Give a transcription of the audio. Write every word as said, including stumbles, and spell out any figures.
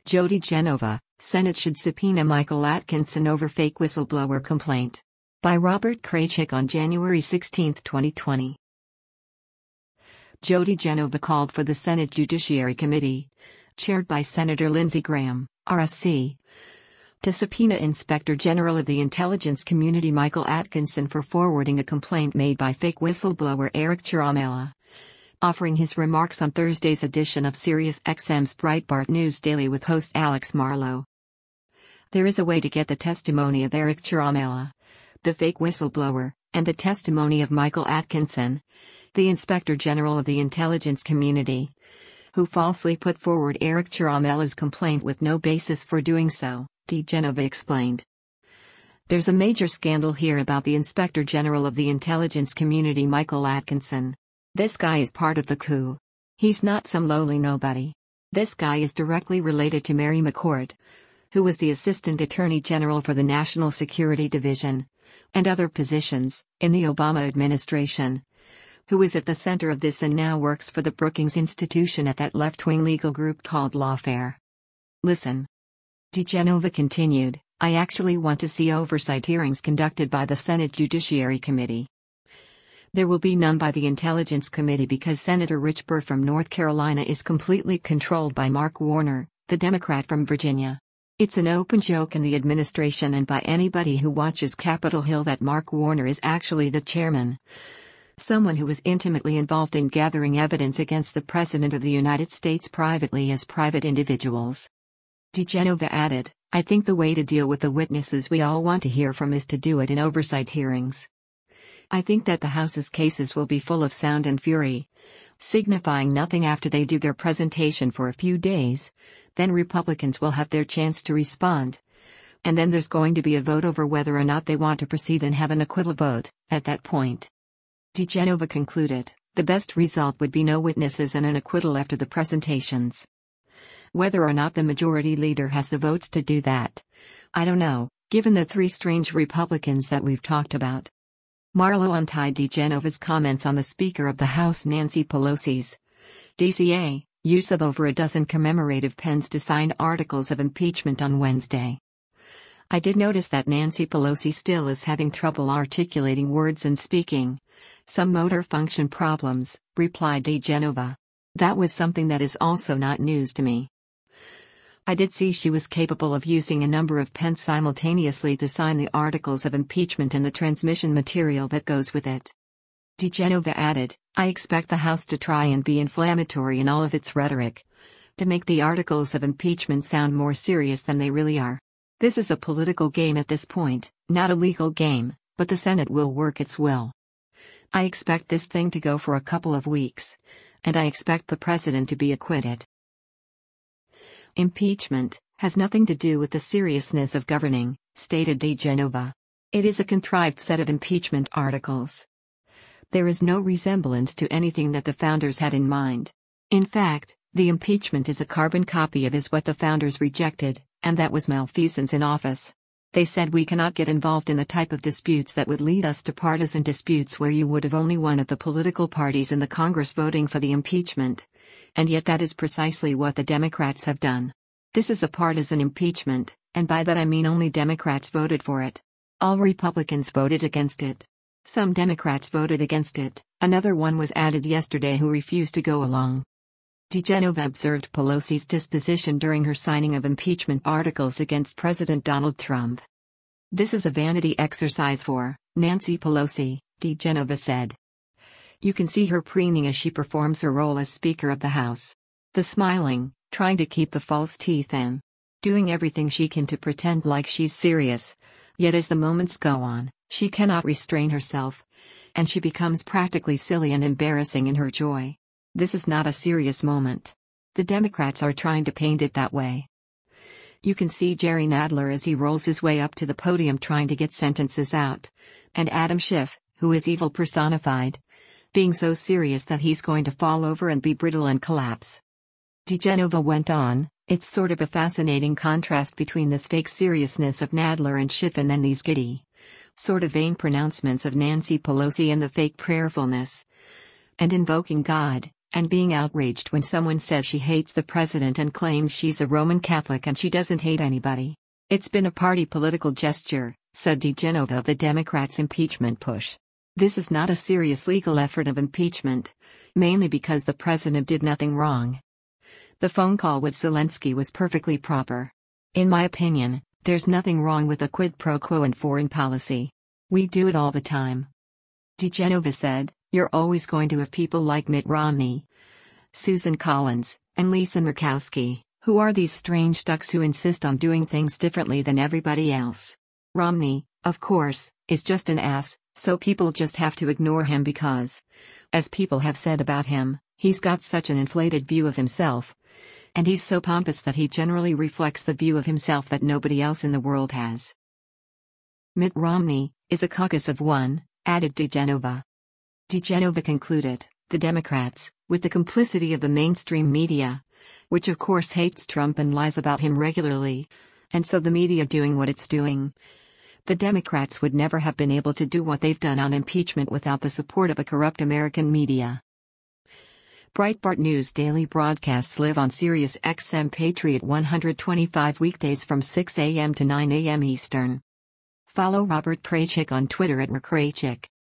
Jody Genova, Senate should subpoena Michael Atkinson over fake whistleblower complaint. By Robert Kraychik on January sixteenth, twenty twenty. Jody Genova called for the Senate Judiciary Committee, chaired by Senator Lindsey Graham, R S C, to subpoena Inspector General of the Intelligence Community Michael Atkinson for forwarding a complaint made by fake whistleblower Eric Ciaramella. Offering his remarks on Thursday's edition of SiriusXM's Breitbart News Daily with host Alex Marlow. There is a way to get the testimony of Eric Ciaramella, the fake whistleblower, and the testimony of Michael Atkinson, the Inspector General of the Intelligence Community, who falsely put forward Eric Ciaramella's complaint with no basis for doing so, DeGenova explained. There's a major scandal here about the Inspector General of the Intelligence Community Michael Atkinson. This guy is part of the coup. He's not some lowly nobody. This guy is directly related to Mary McCord, who was the Assistant Attorney General for the National Security Division, and other positions, in the Obama administration, who is at the center of this and now works for the Brookings Institution at that left-wing legal group called Lawfare. Listen. DeGenova continued, I actually want to see oversight hearings conducted by the Senate Judiciary Committee. There will be none by the Intelligence Committee because Senator Rich Burr from North Carolina is completely controlled by Mark Warner, the Democrat from Virginia. It's an open joke in the administration and by anybody who watches Capitol Hill that Mark Warner is actually the chairman. Someone who was intimately involved in gathering evidence against the President of the United States privately as private individuals. DeGenova added, I think the way to deal with the witnesses we all want to hear from is to do it in oversight hearings. I think that the House's cases will be full of sound and fury, signifying nothing after they do their presentation for a few days, then Republicans will have their chance to respond. And then there's going to be a vote over whether or not they want to proceed and have an acquittal vote, at that point. DeGenova concluded, the best result would be no witnesses and an acquittal after the presentations. Whether or not the majority leader has the votes to do that, I don't know, given the three strange Republicans that we've talked about. Marlow untied DeGenova's comments on the Speaker of the House Nancy Pelosi's D C A use of over a dozen commemorative pens to sign articles of impeachment on Wednesday. I did notice that Nancy Pelosi still is having trouble articulating words and speaking. Some motor function problems, replied DeGenova. That was something that is also not news to me. I did see she was capable of using a number of pens simultaneously to sign the articles of impeachment and the transmission material that goes with it. DeGenova added, I expect the House to try and be inflammatory in all of its rhetoric, to make the articles of impeachment sound more serious than they really are. This is a political game at this point, not a legal game, but the Senate will work its will. I expect this thing to go for a couple of weeks, and I expect the president to be acquitted. Impeachment has nothing to do with the seriousness of governing, stated DeGenova. It is a contrived set of impeachment articles. There is no resemblance to anything that the founders had in mind. In fact, the impeachment is a carbon copy of is what the founders rejected, and that was malfeasance in office. They said we cannot get involved in the type of disputes that would lead us to partisan disputes where you would have only one of the political parties in the Congress voting for the impeachment. And yet that is precisely what the Democrats have done. This is a partisan impeachment, and by that I mean only Democrats voted for it. All Republicans voted against it. Some Democrats voted against it, another one was added yesterday who refused to go along. DeGenova observed Pelosi's disposition during her signing of impeachment articles against President Donald Trump. This is a vanity exercise for Nancy Pelosi, DeGenova said. You can see her preening as she performs her role as Speaker of the House. The smiling, trying to keep the false teeth in. Doing everything she can to pretend like she's serious. Yet as the moments go on, she cannot restrain herself. And she becomes practically silly and embarrassing in her joy. This is not a serious moment. The Democrats are trying to paint it that way. You can see Jerry Nadler as he rolls his way up to the podium trying to get sentences out. And Adam Schiff, who is evil personified, being so serious that he's going to fall over and be brittle and collapse. DeGenova went on, it's sort of a fascinating contrast between this fake seriousness of Nadler and Schiff and then these giddy, sort of vain pronouncements of Nancy Pelosi and the fake prayerfulness and invoking God, and being outraged when someone says she hates the president and claims she's a Roman Catholic and she doesn't hate anybody. It's been a party political gesture, said DeGenova of the Democrats' impeachment push. This is not a serious legal effort of impeachment, mainly because the president did nothing wrong. The phone call with Zelensky was perfectly proper. In my opinion, there's nothing wrong with a quid pro quo in foreign policy. We do it all the time. DeGenova said, "You're always going to have people like Mitt Romney, Susan Collins, and Lisa Murkowski, who are these strange ducks who insist on doing things differently than everybody else. Romney, of course, is just an ass, so people just have to ignore him because, as people have said about him, he's got such an inflated view of himself. And he's so pompous that he generally reflects the view of himself that nobody else in the world has." Mitt Romney is a caucus of one, added DeGenova. DeGenova concluded, the Democrats, with the complicity of the mainstream media, which of course hates Trump and lies about him regularly, and so the media doing what it's doing, the Democrats would never have been able to do what they've done on impeachment without the support of a corrupt American media. Breitbart News daily broadcasts live on Sirius X M Patriot one twenty-five weekdays from six a m to nine a m Eastern. Follow Robert Kraychik on Twitter at rkraychik.